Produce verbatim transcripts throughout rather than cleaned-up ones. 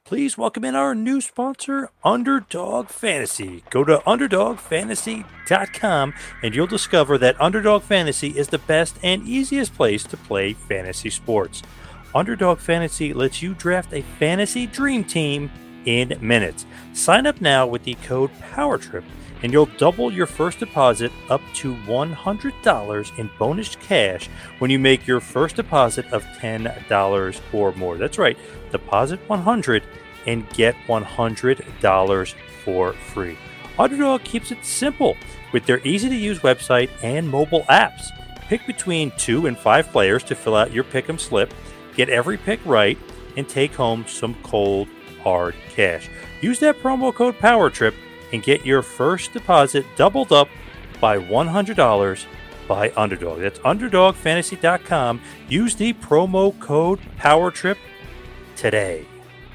Please welcome in our new sponsor, Underdog Fantasy. Go to underdog fantasy dot com and you'll discover that Underdog Fantasy is the best and easiest place to play fantasy sports. Underdog Fantasy lets you draft a fantasy dream team in minutes. Sign up now with the code POWERTRIP and you'll double your first deposit up to one hundred dollars in bonus cash when you make your first deposit of ten dollars or more. That's right, deposit one hundred dollars and get one hundred dollars for free. Underdog keeps it simple with their easy-to-use website and mobile apps. Pick between two and five players to fill out your pick'em slip, get every pick right, and take home some cold, hard cash. Use that promo code POWERTRIP and get your first deposit doubled up by one hundred dollars by Underdog. That's underdog fantasy dot com. Use the promo code POWERTRIP today.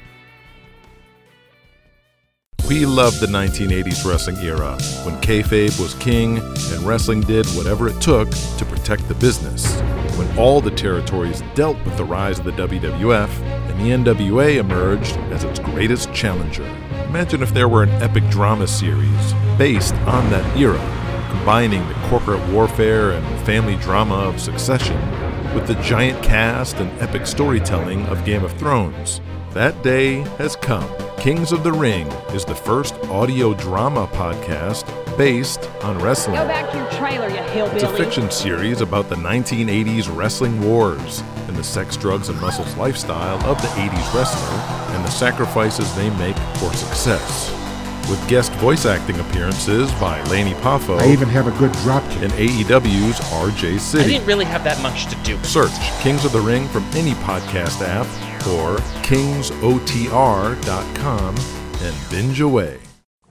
We loved the nineteen eighties wrestling era, when kayfabe was king and wrestling did whatever it took to protect the business. When all the territories dealt with the rise of the W W F and the N W A emerged as its greatest challenger. Imagine if there were an epic drama series based on that era, combining the corporate warfare and family drama of Succession with the giant cast and epic storytelling of Game of Thrones. That day has come. Kings of the Ring is the first audio drama podcast based on wrestling. Go back to your trailer, you hillbilly. It's a fiction series about the nineteen eighties wrestling wars and the sex, drugs, and muscles lifestyle of the eighties wrestler and the sacrifices they make for success. With guest voice acting appearances by Laney Poffo. I even have a good drop kick. And A E W's R J City. I didn't really have that much to do. Search Kings of the Ring from any podcast app or kings o t r dot com and binge away.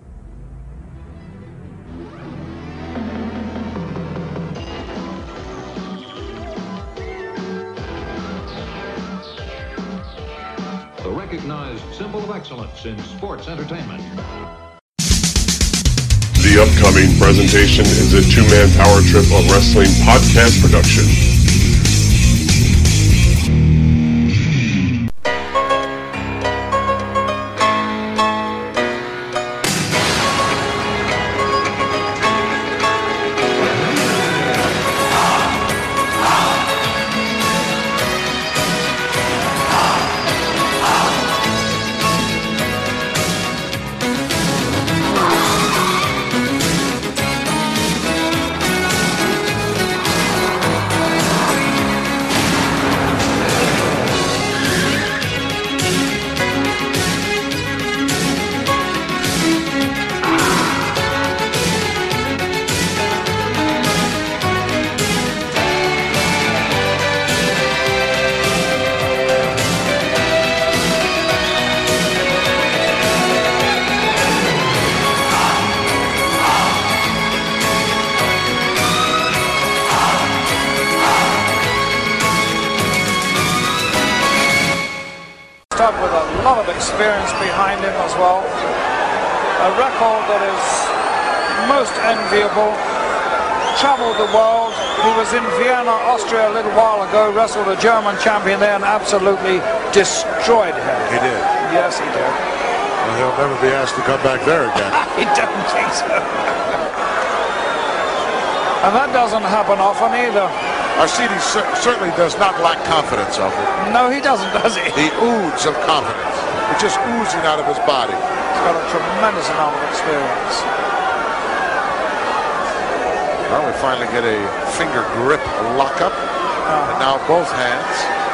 The recognized symbol of excellence in sports entertainment. The upcoming presentation is a two-man power trip of wrestling podcast production. With a lot of experience behind him as well. A record that is most enviable. Traveled the world. He was in Vienna, Austria a little while ago, wrestled a German champion there and absolutely destroyed him. He did. Yes, he did. Well, he'll never be asked to come back there again. He doesn't think so. And that doesn't happen often either. Arcidi cer certainly does not lack confidence, Alfred. No, he doesn't, does he? The ooze of confidence. It's just oozing out of his body. He's got a tremendous amount of experience. Well, we finally get a finger grip lockup. Uh-huh. And now both hands.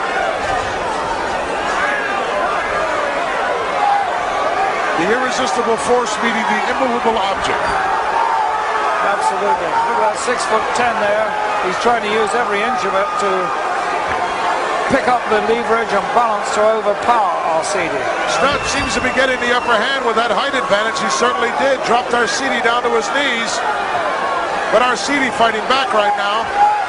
The irresistible force meeting the immovable object. Absolutely. Look at that six foot ten there. He's trying to use every inch of it to pick up the leverage and balance to overpower Arcidi. Studd seems to be getting the upper hand with that height advantage. He certainly did. Dropped Arcidi down to his knees. But Arcidi fighting back right now.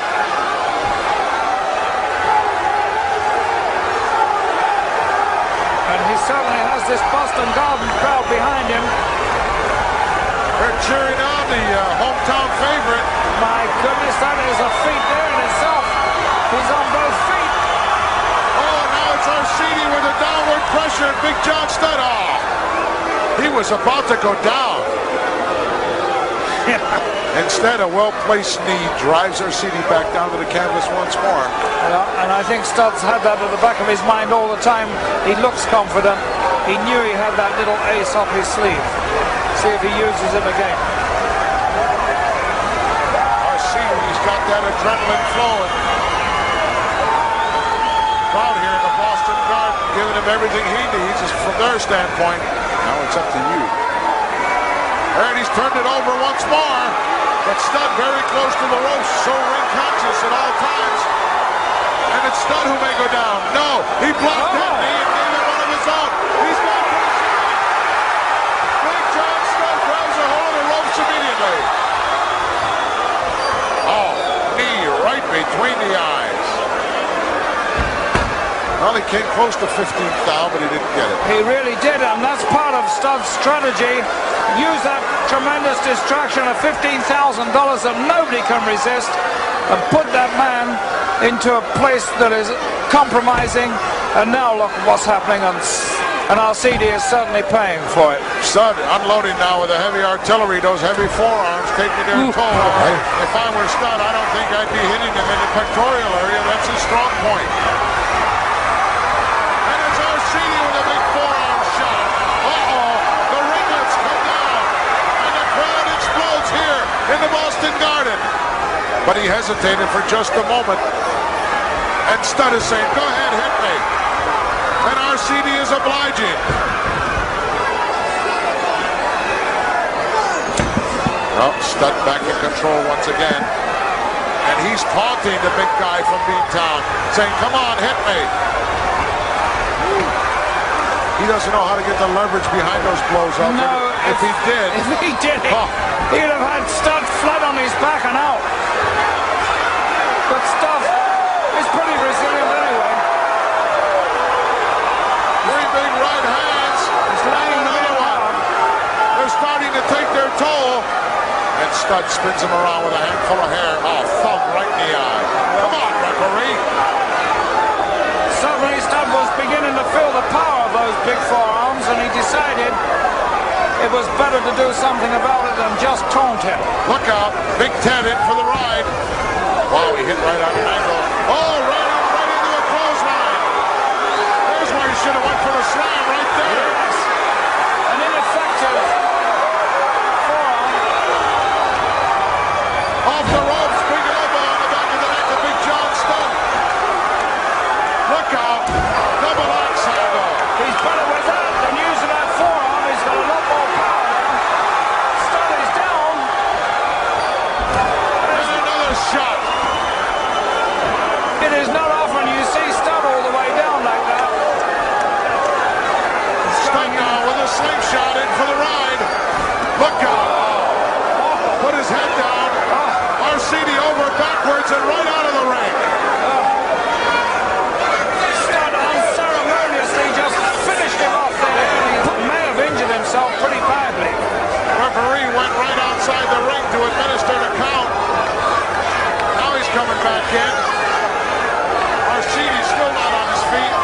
And he certainly has this Boston Garden crowd behind him. They're cheering on the uh, hometown favorite. My goodness, that is a feat there in itself. He's on both feet. Oh, now it's Arcidi with a downward pressure. Big John Studd was about to go down. Instead, a well-placed knee drives Arcidi back down to the canvas once more. Yeah, and I think Studd's had that at the back of his mind all the time. He looks confident. He knew he had that little ace up his sleeve. See if he uses it again. Arcidi's got that adrenaline flowing. Crowd here in the Boston Garden giving him everything he needs from their standpoint. Now it's up to you. And he's turned it over once more. But Studd very close to the ropes, so ring conscious at all times. And it's Studd who may go down. No, he blocked that knee and gave him one of his own. He's got the shot. Big John Studd grabs a hold of the ropes immediately. Oh, knee right between the eyes. Well, he came close to fifteenth down, but he didn't get it. He really did, and that's part of Studd's strategy. Use that tremendous distraction of fifteen thousand dollars that nobody can resist and put that man into a place that is compromising. And now look what's happening, and, and Arcidi is certainly paying for it. Studd unloading now with the heavy artillery, those heavy forearms taking their toll. If I were Studd, I don't think I'd be hitting him in the pectoral area. That's his strong point. And it's Arcidi with a big forearm shot. Uh-oh, the ringlets come down, and the crowd explodes here in the Boston Garden. But he hesitated for just a moment. And Studd is saying, go ahead, hit me. And Arcidi is obliging. Well, Studd back in control once again. And he's taunting the big guy from Beantown, saying, come on, hit me. He doesn't know how to get the leverage behind those blows up. No, if, if he did. If he did, oh. he'd have had Studd flat on his back and out. But Studd is pretty resilient anyway. Three big right hands. He's laying another one. They're starting to take their toll. And Studd spins him around with a handful of hair. Oh, thumb right in the eye. Come on, referee. Suddenly Studd was beginning to feel the power of those big forearms, and he decided it was better to do something about it than just taunt him. Look out, Big Ted in for the ride. Wow, he hit right on an angle. Oh, right, right into a clothesline. There's where he should have went for the slam right there. Yes. An ineffective forearm. Off the ropes, big elbow on the back of the neck of Big John Studd. Look out, double axe handle. He's better with that than using that forearm. He's got a lot more power now. Studd is down. And another shot. It is not often you see Studd all the way down like that. Studd now with a slingshot in for the ride. Look out. Put his head down. Arcidi over backwards and right out of the ring. Studd unceremoniously just finished him off there. He may have injured himself pretty badly. Referee went right outside the ring to administer the count. Now he's coming back in. Arcidi still not on his feet.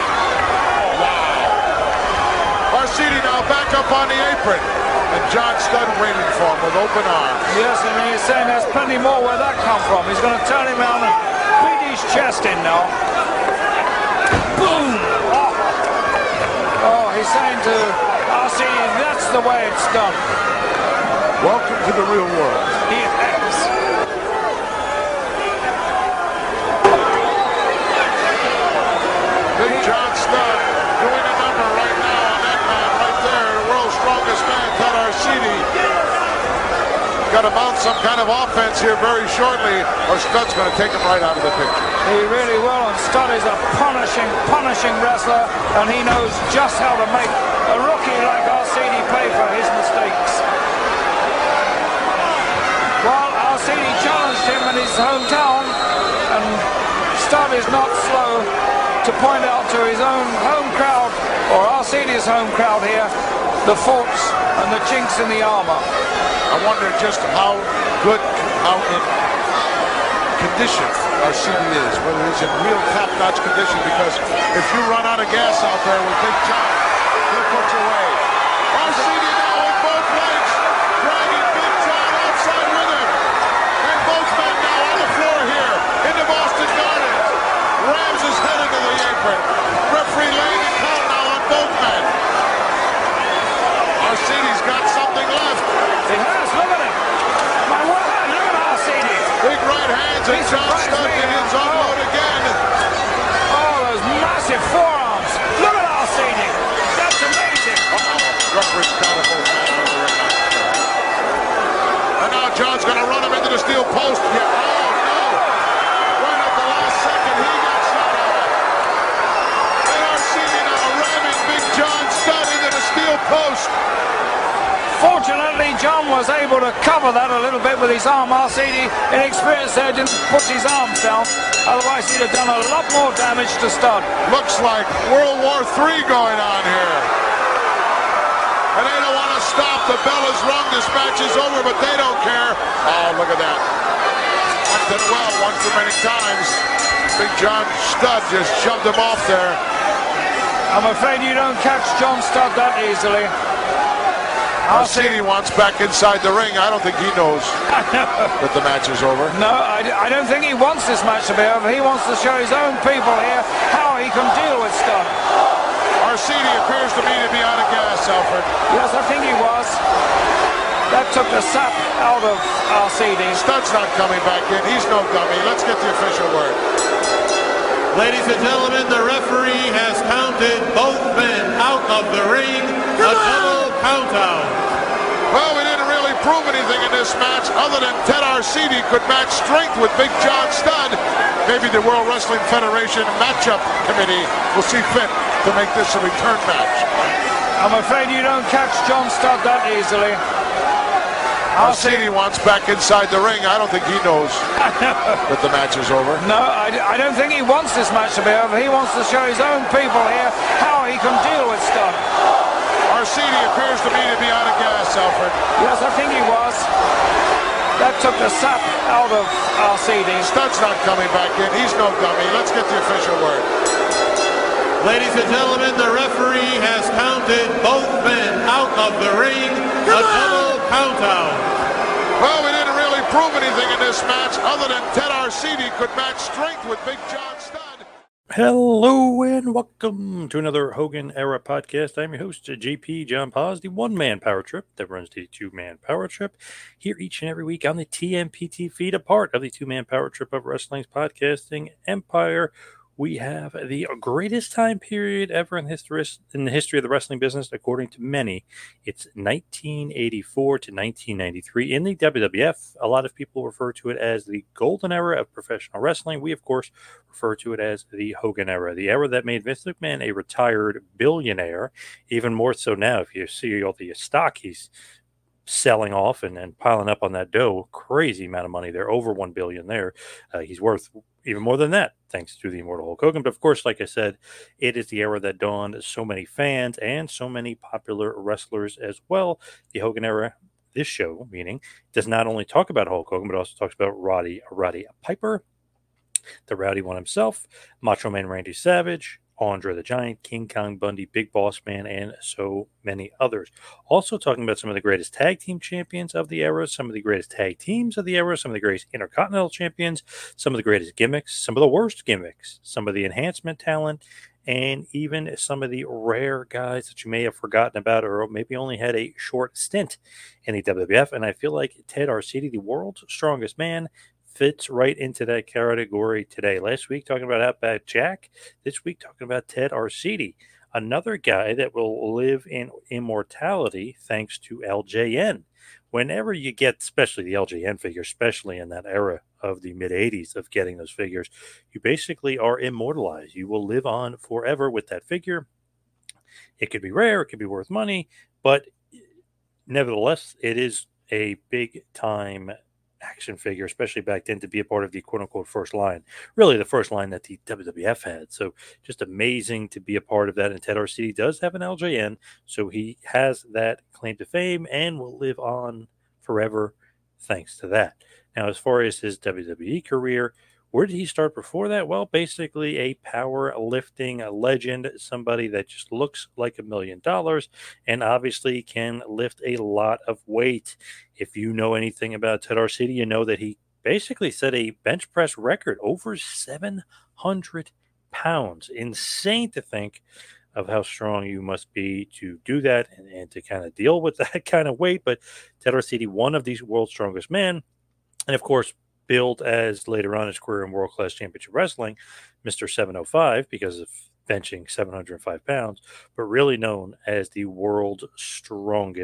Wow. Arcidi now back up on the apron. And John Studd waiting for him with open arms. Yes, and he's saying there's plenty more where that come from. He's going to turn him around and beat his chest in now. Boom! Oh, oh he's saying to Arcidi, that's the way it's done. Welcome to the real world. Yes. Big John Studd doing a number right now on that man right there. The world's strongest man, Ted Arcidi. Got to mount some kind of offense here very shortly, or Studd's going to take him right out of the picture. He really will, and Studd is a punishing, punishing wrestler, and he knows just how to make a rookie like Arcidi pay for his mistakes. Well, Arcidi challenged him in his hometown, and Studd is not slow to point out to his own home crowd, or Arcidi's home crowd here, the faults and the chinks in the armor. I wonder just how good, how in condition Arcidi is, whether he's in real top-notch condition, because if you run out of gas out there with Big John, he'll put you away. Arcidi now post. Fortunately, John was able to cover that a little bit with his arm. Arcidi, inexperienced there, didn't put his arms down. Otherwise, he'd have done a lot more damage to Studd. Looks like World War Three going on here. And they don't want to stop. The bell is rung. This match is over, but they don't care. Oh, look at that. Acted well one too many times. Big John Studd just shoved him off there. I'm afraid you don't catch John Studd that easily. Arcidi wants back inside the ring. I don't think he knows that the match is over. No, I, I don't think he wants this match to be over. He wants to show his own people here how he can deal with Studd. Arcidi appears to me to be out of gas, Alfred. Yes, I think he was. That took the sap out of Arcidi. Studd's not coming back in. He's no dummy. Let's get the official word. Ladies and gentlemen, the referee has counted both men out of the ring. A double count out. Well, we didn't really prove anything in this match other than Ted Arcidi could match strength with Big John Studd. Maybe the World Wrestling Federation matchup committee will see fit to make this a return match. I'm afraid you don't catch John Studd that easily. Arcidi wants back inside the ring. I don't think he knows that the match is over. No, I, I don't think he wants this match to be over. He wants to show his own people here how he can deal with Studd. Arcidi appears to me to be out of gas, Alfred. Yes, I think he was. That took the sap out of Arcidi. Studd's not coming back in. He's no dummy. Let's get the official word. Ladies and gentlemen, the referee has counted both men out of the ring. A double count out. Well, we didn't really prove anything in this match other than Ted Arcidi could match strength with Big John Studd. Hello and welcome to another Hogan Era podcast. I'm your host, J P John Paz, the one-man power trip that runs the two-man power trip here each and every week on the T M P T feed, a part of the two-man power trip of wrestling's podcasting empire. We have the greatest time period ever in history in the history of the wrestling business, according to many. It's nineteen eighty-four to nineteen ninety-three in the W W F. A lot of people refer to it as the golden era of professional wrestling. We, of course, refer to it as the Hogan era, the era that made Vince McMahon a retired billionaire. Even more so now, if you see all the stock he's selling off and, and piling up on that dough, crazy amount of money there, over one billion there. Uh, he's worth even more than that, thanks to the immortal Hulk Hogan. But of course, like I said, it is the era that dawned so many fans and so many popular wrestlers as well. The Hogan era, this show, meaning, does not only talk about Hulk Hogan, but also talks about Roddy Roddy Piper, the Rowdy One himself, Macho Man Randy Savage, Andre the Giant, King Kong Bundy, Big Boss Man, and so many others. Also talking about some of the greatest tag team champions of the era, some of the greatest tag teams of the era, some of the greatest intercontinental champions, some of the greatest gimmicks, some of the worst gimmicks, some of the enhancement talent, and even some of the rare guys that you may have forgotten about or maybe only had a short stint in the W W F. And I feel like Ted Arcidi, the world's strongest man, fits right into that category today. Last week talking about Outback Jack. This week talking about Ted Arcidi, another guy that will live in immortality thanks to L J N. Whenever you get, especially the L J N figure, especially in that era of the mid-eighties of getting those figures, you basically are immortalized. You will live on forever with that figure. It could be rare, it could be worth money, but nevertheless, it is a big-time action figure, especially back then, to be a part of the quote-unquote first line. Really the first line that the W W F had. So just amazing to be a part of that. And Ted Arcidi does have an L J N, so he has that claim to fame and will live on forever thanks to that. Now, as far as his W W E career, where did he start before that? Well, basically a powerlifting legend, somebody that just looks like a million dollars and obviously can lift a lot of weight. If you know anything about Ted Arcidi, you know that he basically set a bench press record over seven hundred pounds. Insane to think of how strong you must be to do that and, and to kind of deal with that kind of weight. But Ted Arcidi, one of these world's strongest men, and of course, billed as later on his career in World Class Championship Wrestling, Mister seven oh five, because of benching seven hundred five pounds, but really known as the world's strongest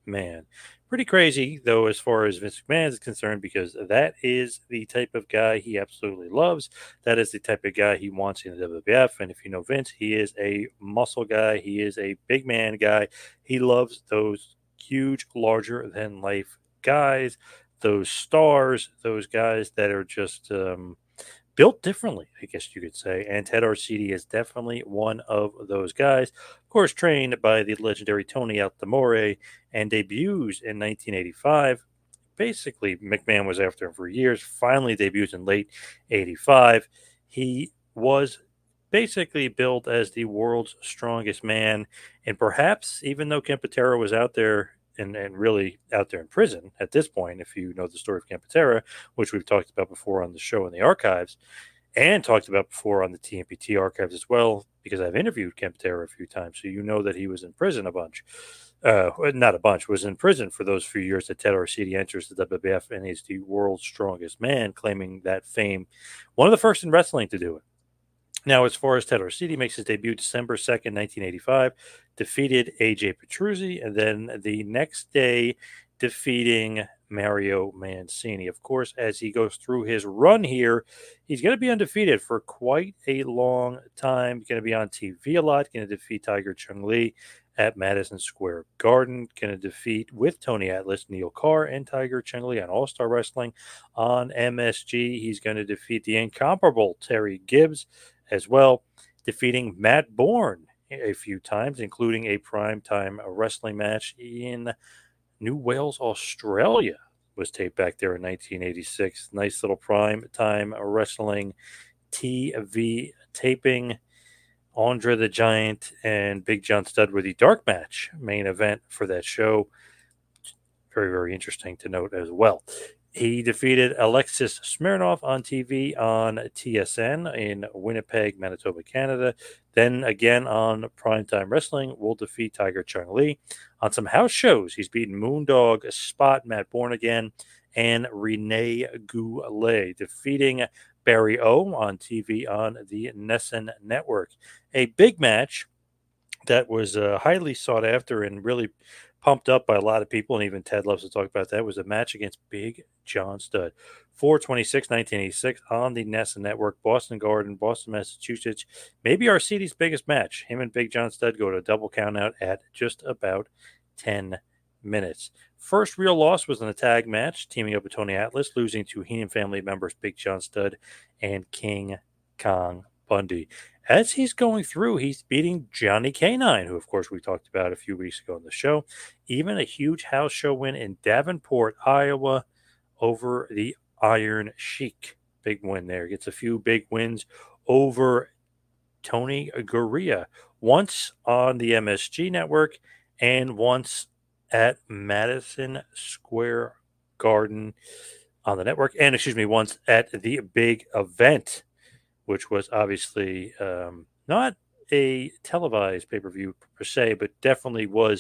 McMahon. Pretty crazy, though, as far as Vince McMahon is concerned, because that is the type of guy he absolutely loves. That is the type of guy he wants in the W W F. And if you know Vince, he is a muscle guy. He is a big man guy. He loves those huge, larger-than-life guys, those stars, those guys that are just um, built differently, I guess you could say. And Ted Arcidi is definitely one of those guys. Of course, trained by the legendary Tony Altamore and debuts in nineteen eighty-five. Basically, McMahon was after him for years, finally debuts in late eighty-five. He was basically billed as the world's strongest man. And perhaps, even though Ken Patera was out there and, and really out there in prison at this point, if you know the story of Ken Patera, which we've talked about before on the show in the archives, and talked about before on the T M P T archives as well, because I've interviewed Ken Patera a few times, so you know that he was in prison a bunch. Uh, not a bunch, was in prison for those few years that Ted Arcidi enters the W W F and is the world's strongest man, claiming that fame. One of the first in wrestling to do it. Now, as far as Ted Arcidi, makes his debut December second, nineteen eighty-five, defeated A J Petruzzi, and then the next day defeating Mario Mancini. Of course, as he goes through his run here, he's going to be undefeated for quite a long time. Going to be on T V a lot, going to defeat Tiger Chung Lee at Madison Square Garden, going to defeat, with Tony Atlas, Neil Carr and Tiger Chung Lee on All-Star Wrestling. On M S G, he's going to defeat the incomparable Terry Gibbs as well, defeating Matt Bourne a few times, including a primetime wrestling match in New Wales, Australia. Was taped back there in nineteen eighty-six. Nice little primetime wrestling T V taping. Andre the Giant and Big John Studd were the dark match main event for that show. Very, very interesting to note as well. He defeated Alexis Smirnoff on T V on T S N in Winnipeg, Manitoba, Canada. Then again on Primetime Wrestling, will defeat Tiger Chung Lee. On some house shows, he's beaten Moondog, Spot, Matt Bourne again, and Rene Goulet, defeating Barry O on T V on the Nesson Network. A big match that was uh, highly sought after and really pumped up by a lot of people, and even Ted loves to talk about that, was a match against Big John Studd. four twenty-six, nineteen eighty-six on the Nesson Network, Boston Garden, Boston, Massachusetts. Maybe Arcidi's biggest match. Him and Big John Studd go to a double count out at just about ten minutes. First real loss was in a tag match, teaming up with Tony Atlas, losing to Heenan family members Big John Studd and King Kong Bundy. As he's going through, he's beating Johnny Canine, who, of course, we talked about a few weeks ago on the show. Even a huge house show win in Davenport, Iowa, over the Iron Sheik. Big win there. Gets a few big wins over Tony Gurria. Once on the M S G network and once at Madison Square Garden on the network. And, excuse me, once at the big event, which was obviously um, not a televised pay-per-view per se, but definitely was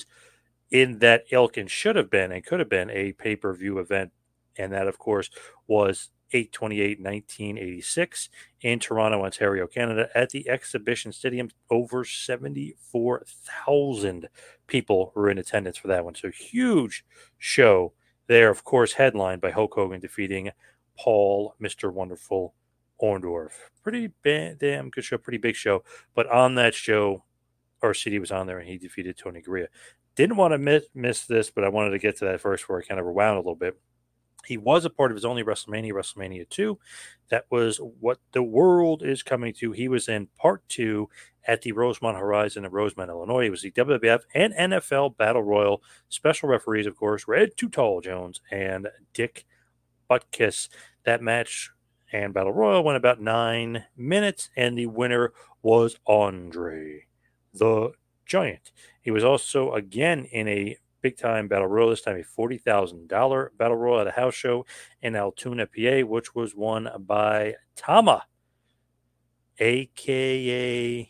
in that ilk and should have been and could have been a pay-per-view event. And that, of course, was eight twenty-eight nineteen eighty-six in Toronto, Ontario, Canada, at the Exhibition Stadium. Over seventy-four thousand people were in attendance for that one. So huge show there, of course, headlined by Hulk Hogan defeating Paul, Mister Wonderful Orndorff. Pretty ba- damn good show, pretty big show. But on that show, Arcidi was on there and he defeated Tony Gurria. Didn't want to miss, miss this, but I wanted to get to that first where I kind of rewound a little bit. He was a part of his only WrestleMania, WrestleMania two. That was What the World is Coming to. He was in part two at the Rosemont Horizon in Rosemont, Illinois. It was the W W F and N F L Battle Royal. Special referees, of course, Red Too Tall Jones and Dick Butkus. That match and Battle Royal went about nine minutes, and the winner was Andre the Giant. He was also, again, in a big-time Battle Royal, this time a forty thousand dollars Battle Royal at a house show in Altoona, P A, which was won by Tama, a k a.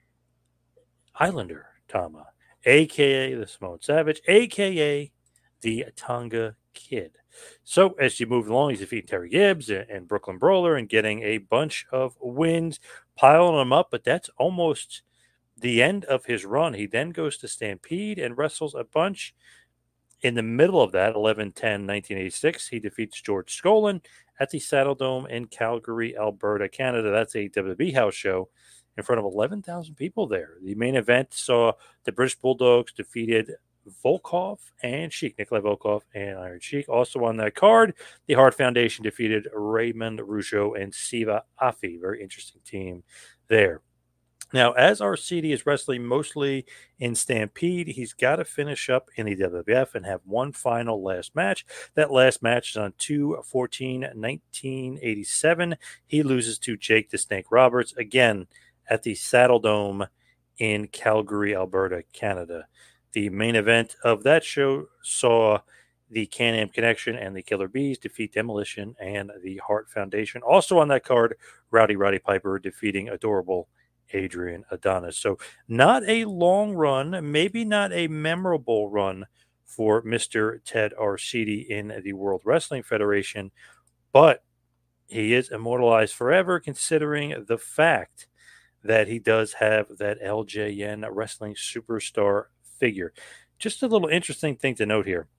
Islander Tama, a k a the Samoan Savage, a k a the Tonga Kid. So as you move along, he's defeating Terry Gibbs and, and Brooklyn Brawler and getting a bunch of wins, piling them up, but that's almost the end of his run. He then goes to Stampede and wrestles a bunch. In the middle of that, eleven ten nineteen eighty-six, he defeats George Skolin at the Saddle Dome in Calgary, Alberta, Canada. That's a W W E house show in front of eleven thousand people there. The main event saw the British Bulldogs defeated Volkov and Sheik, Nikolai Volkov and Iron Sheik. Also on that card, the Hart Foundation defeated Raymond Rougeau and Siva Afi. Very interesting team there. Now, as Arcidi is wrestling mostly in Stampede, he's got to finish up in the W W F and have one final last match. That last match is on two fourteen nineteen eighty-seven. He loses to Jake the Snake Roberts, again, at the Saddle Dome in Calgary, Alberta, Canada. The main event of that show saw the Can-Am Connection and the Killer Bees defeat Demolition and the Hart Foundation. Also on that card, Rowdy Roddy Piper defeating Adorable Adrian Adonis. So not a long run, maybe not a memorable run for Mister Ted Arcidi in the World Wrestling Federation, but he is immortalized forever considering the fact that he does have that L J N wrestling superstar figure. Just a little interesting thing to note here.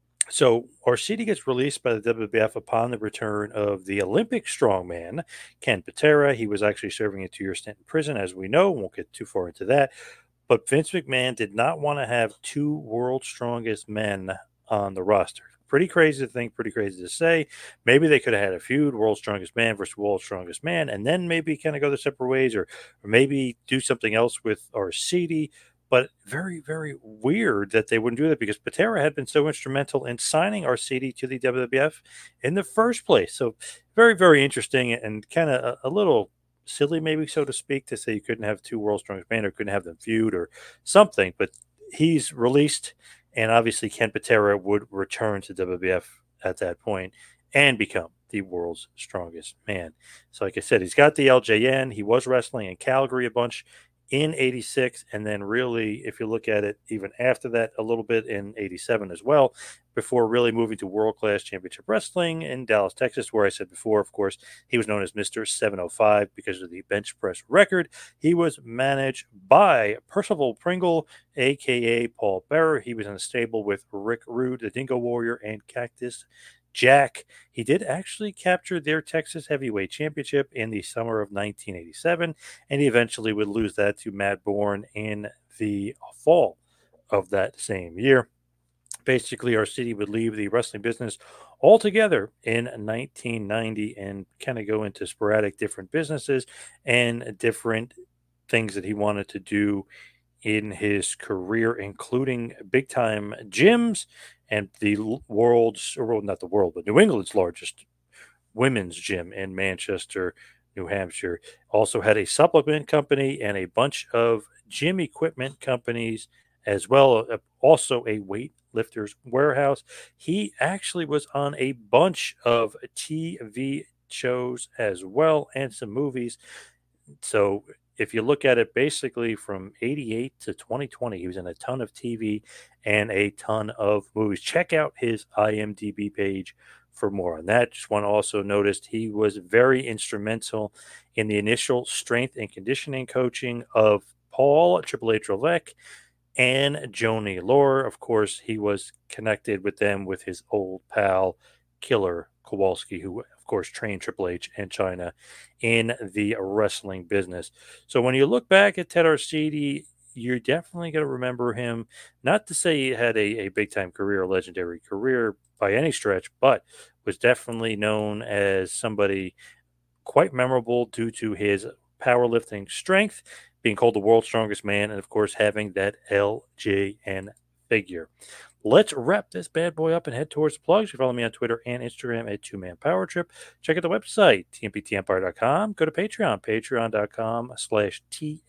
So Arcidi gets released by the W W F upon the return of the Olympic strongman, Ken Patera. He was actually serving a two-year stint in prison, as we know. Won't get too far into that. But Vince McMahon did not want to have two world's strongest men on the roster. Pretty crazy to think, pretty crazy to say. Maybe they could have had a feud, world's strongest man versus world's strongest man, and then maybe kind of go their separate ways, or, or maybe do something else with Arcidi. But very, very weird that they wouldn't do that because Patera had been so instrumental in signing Arcidi to the W W F in the first place. So very, very interesting and kind of a, a little silly, maybe, so to speak, to say you couldn't have two world's strongest men or couldn't have them feud or something. But he's released, and obviously Ken Patera would return to W W F at that point and become the world's strongest man. So like I said, he's got the L J N. He was wrestling in Calgary a bunch in eighty-six, and then really, if you look at it, even after that, a little bit in eighty-seven as well, before really moving to World Class Championship Wrestling in Dallas, Texas, where I said before, of course, he was known as Mister seven oh five because of the bench press record. He was managed by Percival Pringle, a k a. Paul Bearer. He was in a stable with Rick Rude, the Dingo Warrior, and Cactus Jack. He did actually capture their Texas Heavyweight Championship in the summer of nineteen eighty-seven, and he eventually would lose that to Matt Bourne in the fall of that same year. Basically, Arcidi would leave the wrestling business altogether in nineteen ninety and kind of go into sporadic different businesses and different things that he wanted to do in his career, including big-time gyms and the world's, or well, not the world, but New England's largest women's gym in Manchester, New Hampshire. Also had a supplement company and a bunch of gym equipment companies as well. Also a weightlifter's warehouse. He actually was on a bunch of T V shows as well and some movies. So if you look at it, basically from eighty-eight to twenty twenty, he was in a ton of T V and a ton of movies. Check out his I M D B page for more on that. Just want to also notice he was very instrumental in the initial strength and conditioning coaching of Paul Triple H Levesque and Joni Lore. Of course, he was connected with them with his old pal, Killer Kowalski, who of course trained Triple H and China in the wrestling business. So when you look back at Ted Arcidi, you're definitely going to remember him. Not to say he had a, a big time career, a legendary career by any stretch, but was definitely known as somebody quite memorable due to his powerlifting strength, being called the world's strongest man, and of course having that L J N figure. Let's wrap this bad boy up and head towards the plugs. You follow me on Twitter and Instagram at Two Man Power Trip. Check out the website, T M P T empire dot com. Go to Patreon, patreon.com slash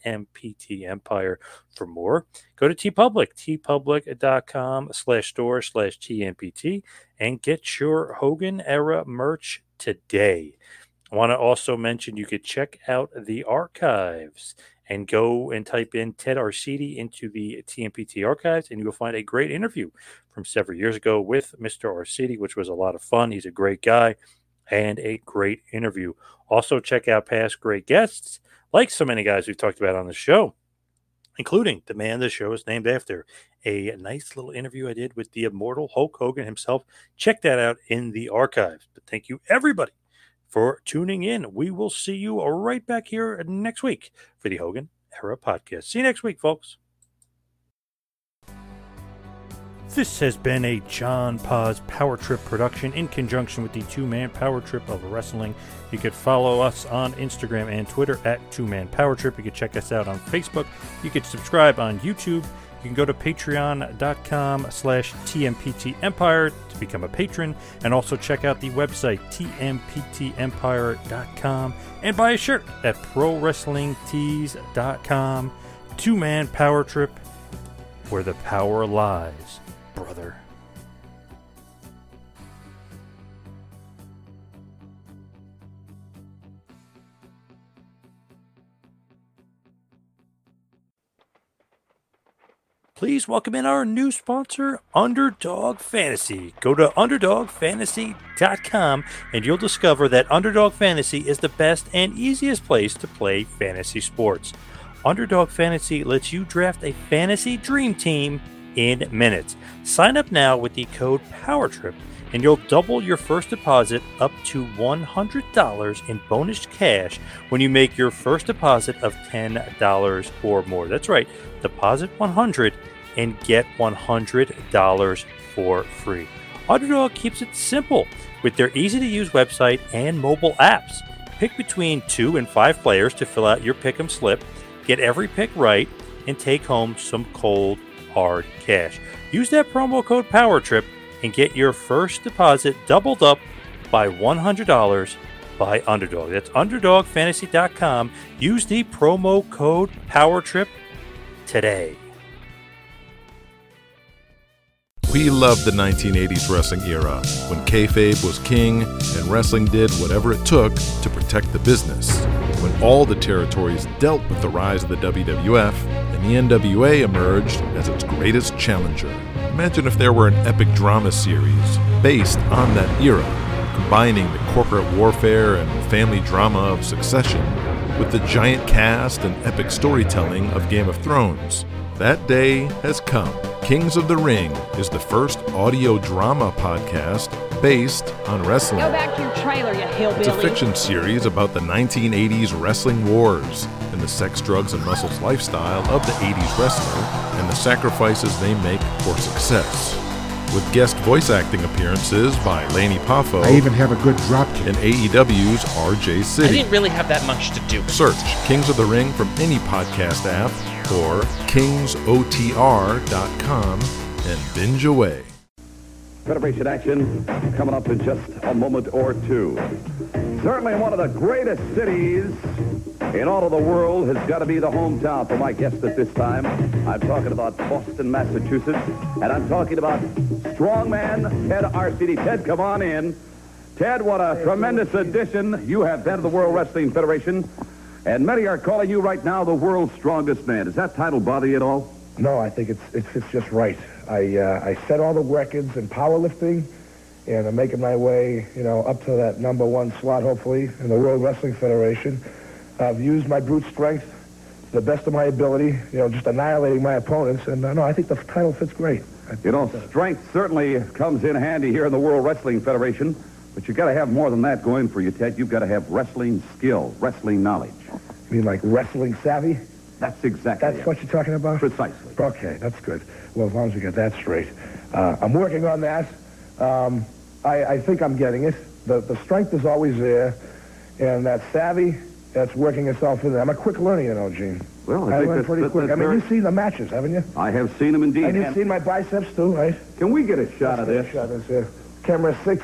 TMPT Empire for more. Go to TeePublic, tpublic.com slash store slash TMPT, and get your Hogan era merch today. I want to also mention you could check out the archives and go and type in Ted Arcidi into the T M P T archives, and you'll find a great interview from several years ago with Mister Arcidi, which was a lot of fun. He's a great guy and a great interview. Also, check out past great guests, like so many guys we've talked about on the show. including the man the show is named after. A nice little interview I did with the immortal Hulk Hogan himself. Check that out in the archives. But thank you, everybody, for tuning in. We will see you right back here next week for the Hogan Era Podcast. See you next week, folks. This has been a John Paz Power Trip production in conjunction with the Two-Man Power Trip of Wrestling. You could follow us on Instagram and Twitter at Two-Man Power Trip. You can check us out on Facebook. You could subscribe on YouTube. You can go to patreon.com slash TMPT Empire to become a patron, and also check out the website T M P T empire dot com and buy a shirt at pro wrestling tees dot com. Two-Man Power Trip, where the power lies, brother. Please welcome in our new sponsor, Underdog Fantasy. Go to underdog fantasy dot com and you'll discover that Underdog Fantasy is the best and easiest place to play fantasy sports. Underdog Fantasy lets you draft a fantasy dream team in minutes. Sign up now with the code POWERTRIP and you'll double your first deposit up to one hundred dollars in bonus cash when you make your first deposit of ten dollars or more. That's right, deposit one hundred dollars and get one hundred dollars for free. Underdog keeps it simple with their easy-to-use website and mobile apps. Pick between two and five players to fill out your pick'em slip, get every pick right, and take home some cold, hard cash. Use that promo code POWERTRIP and get your first deposit doubled up by one hundred dollars by Underdog. That's underdog fantasy dot com. Use the promo code POWERTRIP today. We loved the nineteen eighties wrestling era, when kayfabe was king and wrestling did whatever it took to protect the business. When all the territories dealt with the rise of the W W F, and the N W A emerged as its greatest challenger. Imagine if there were an epic drama series based on that era, combining the corporate warfare and family drama of Succession with the giant cast and epic storytelling of Game of Thrones. That day has come. Kings of the Ring is the first audio drama podcast based on wrestling. Go back to your trailer, you hillbilly. It's a fiction series about the nineteen eighties wrestling wars and the sex, drugs, and muscles lifestyle of the eighties wrestler and the sacrifices they make for success. With guest voice acting appearances by Laney Poffo. I even have a good drop kick. And A E W's R J City. I didn't really have that much to do with Search it. Kings of the Ring from any podcast app or kings o t r dot com and binge away. Federation action coming up in just a moment or two. Certainly one of the greatest cities in all of the world has got to be the hometown for my guest at this time. I'm talking about Boston, Massachusetts, and I'm talking about strongman Ted Arcidi. Ted, come on in. Ted, what a tremendous addition you have been to the World Wrestling Federation, and many are calling you right now the world's strongest man. Does that title bother you at all? No, I think it's it's, it's just right. I uh, I set all the records in powerlifting, and I'm making my way, you know, up to that number one slot, hopefully, in the World Wrestling Federation. I've used my brute strength to the best of my ability, you know, just annihilating my opponents, and uh, no, I think the title fits great. You know, strength certainly comes in handy here in the World Wrestling Federation, but you've got to have more than that going for you, Ted. You've got to have wrestling skill, wrestling knowledge. You mean like wrestling savvy? That's exactly That's it. what you're talking about? Precisely. Okay, that's good. Well, as long as we get that straight. Uh, I'm working on that. Um, I, I think I'm getting it. The, the strength is always there, and that savvy, that's working itself in there. I'm a quick learner, you know, Gene. Well, I, I think learn that's, pretty that, quick. that's I mean, very... you've seen the matches, haven't you? I have seen them indeed. And you've and seen my biceps, too, right? Can we get a shot Let's of get this? a shot of this, yeah. Camera six,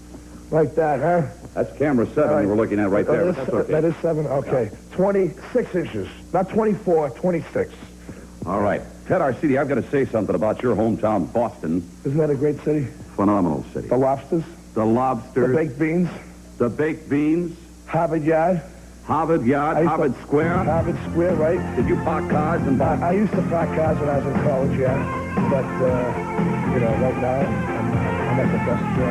like that, huh? That's camera seven right. we're looking at right Oh, there. that is, That's okay. That is seven? Okay. Yeah. twenty-six inches. Not twenty-four, twenty-six. All right. Ted Arcidi, I've got to say something about your hometown, Boston. Isn't that a great city? Phenomenal city. The lobsters? The lobsters. The baked beans? The baked beans. Harvard Yard? Harvard Yard, Harvard to, Square. Harvard Square, right? Did you park cars in Boston? I, I used to park cars when I was in college, yeah. But, uh, you know, right now, I'm, I'm at the best job.